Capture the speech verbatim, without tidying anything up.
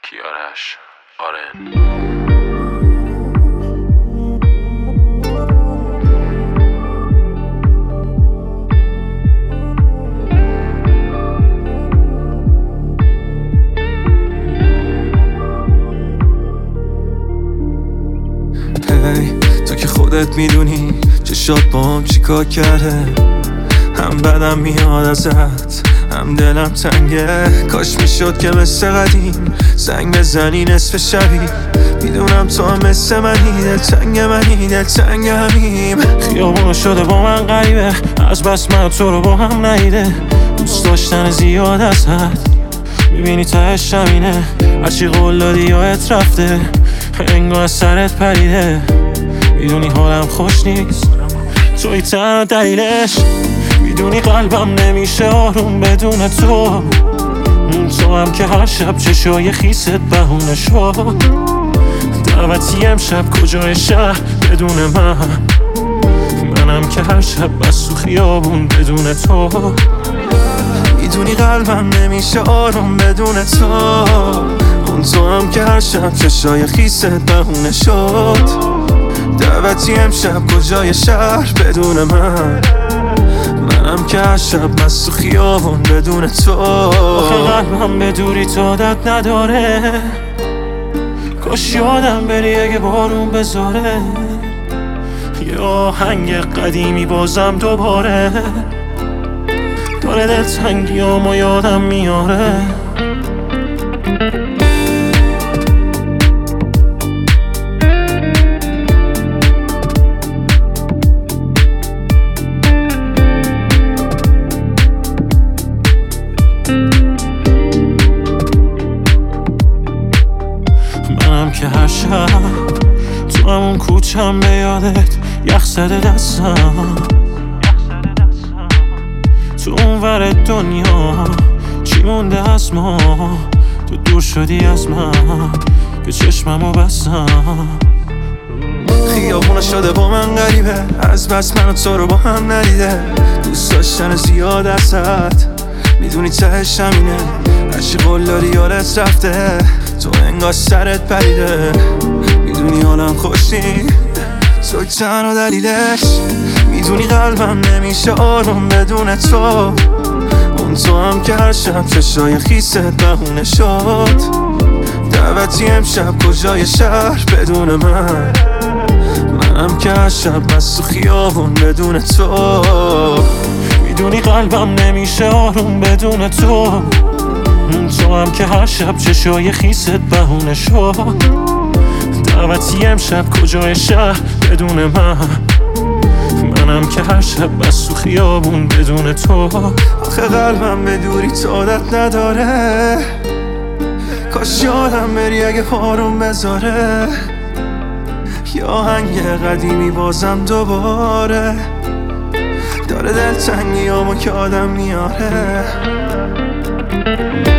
کیارش آرن. تو که خودت میدونی چشات با هم چیکار کرده، هم بدم میاد ازت هم دلم تنگه. کاش میشد که مثل قدیم زنگ بزنی نصف شبی. میدونم تو هم مثل منی، دل تنگ منی، دل تنگ همیم. خیابون شده با من غریبه، از بس من تو رو با هم ندیده. دوست داشتن زیاد ازت میبینی تهش همینه. هرچی قول دادی یادت رفته، انگار از سرت پریده. میدونی حالم خوش نیست، توی تنها دلیلش. میدونی قلبم نمیشه آروم بدون تو. تو هم که هر شب چشای خیست بهونه شد. دعوتی امشب کجای شهر بدون من. منم که هر شب بس تو خیابون بدون تو. میدونی قلبم نمیشه آروم بدون تو. اون تو هم که هر شب چشای خیست بهونه شد. دعوتی امشب کجای شهر بدون من. منم که هر شب مست تو خیابون بدون تو. آخه قلبم به دوری تو عادت نداره. کاش یادم بری اگه بارون بذاره. یه آهنگ قدیمی بازم دوباره داره دلتنگیامو یادم میاره. منم که هر شب تو همون کوچم به یادت یخ زده دستم. تو اون ور دنیا چی مونده از ما؟ تو دور شدی از من که چشممو بستم. خیابون شده با من غریبه، از بس من و تو رو با هم ندیده. دوست داشتن زیاد ازت میدونی تهش همینه. هرچی قول داری یادت رفته، تو انگار سرت پریده. میدونی حالم خوش نیست، توی تنها دلیلش. میدونی قلبم نمیشه آروم بدون تو. اون تو هم که هر شب چشای خیست بهونه شد. دعوتی امشب کجای شهر بدون من. منم که هر شب مست تو خیابون بدون تو. میدونی قلبم نمیشه آروم بدون تو. تو هم که هر شب چشای خیست بهونه شد. دعوتی امشب کجای شهر بدون من. منم که هر شب بس تو خیابون بدون تو. آخه قلبم به دوری تو عادت نداره. کاش یادم بری اگه آروم بذاره. یه آهنگ قدیمی بازم دوباره داره دلتنگیامو که آدم میاره.